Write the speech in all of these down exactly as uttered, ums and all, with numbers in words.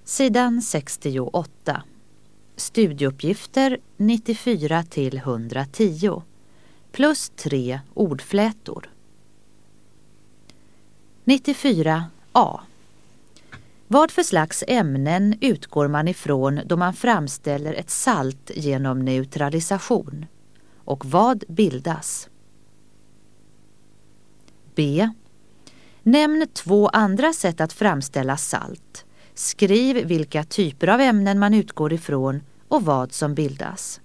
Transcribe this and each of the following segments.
Sidan sextioåtta. Studieuppgifter nittiofyra till etthundratio plus tre ordflätor. nittiofyra A. Vad för slags ämnen utgår man ifrån då man framställer ett salt genom neutralisation? Och vad bildas? B. Nämn två andra sätt att framställa salt. Skriv vilka typer av ämnen man utgår ifrån och vad som bildas.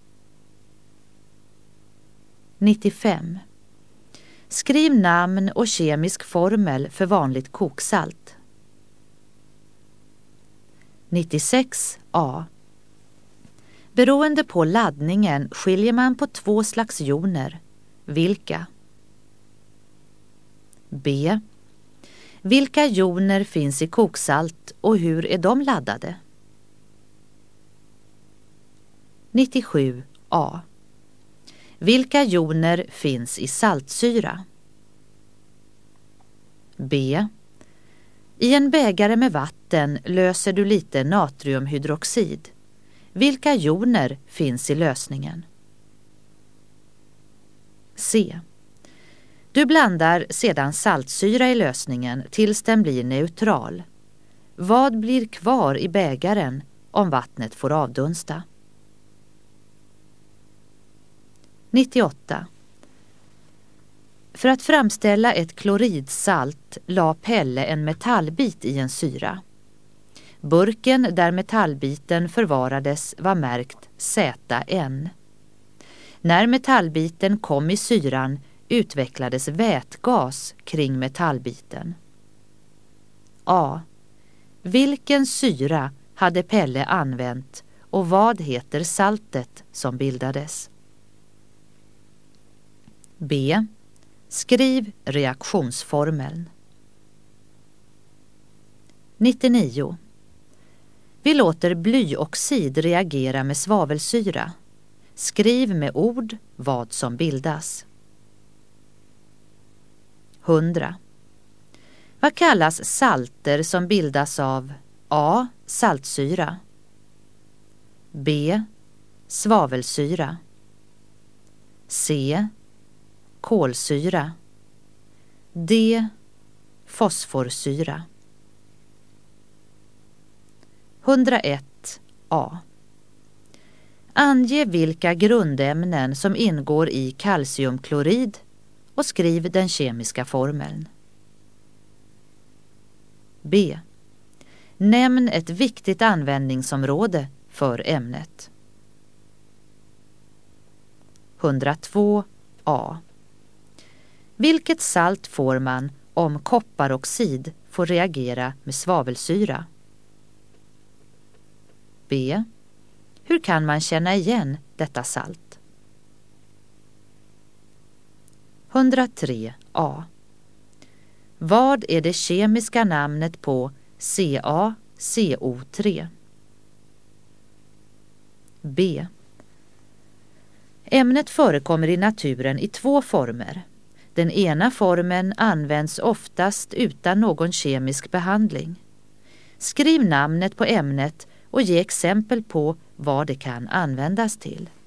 nittiofem. Skriv namn och kemisk formel för vanligt koksalt. nittiosex A. Beroende på laddningen skiljer man på två slags joner. Vilka? B. Vilka joner finns i koksalt och hur är de laddade? nittiosju A. Vilka joner finns i saltsyra? B. I en bägare med vatten löser du lite natriumhydroxid. Vilka joner finns i lösningen? C. Du blandar sedan saltsyra i lösningen tills den blir neutral. Vad blir kvar i bägaren om vattnet får avdunsta? nittioåtta. För att framställa ett kloridsalt la Pelle en metallbit i en syra. Burken där metallbiten förvarades var märkt Z N. När metallbiten kom i syran utvecklades vätgas kring metallbiten. A. Vilken syra hade Pelle använt och vad heter saltet som bildades? B. Skriv reaktionsformeln. nittionio. Vi låter blyoxid reagera med svavelsyra. Skriv med ord vad som bildas. hundra. Vad kallas salter som bildas av A. Saltsyra, B. Svavelsyra, C. Kolsyra, D. Fosforsyra. hundraett A. Ange vilka grundämnen som ingår i kalciumklorid och skriv den kemiska formeln. B. Nämn ett viktigt användningsområde för ämnet. hundratvå A. Vilket salt får man om kopparoxid får reagera med svavelsyra? B. Hur kan man känna igen detta salt? hundratre A. Vad är det kemiska namnet på C A C O tre? B. Ämnet förekommer i naturen i två former. Den ena formen används oftast utan någon kemisk behandling. Skriv namnet på ämnet och ge exempel på vad det kan användas till.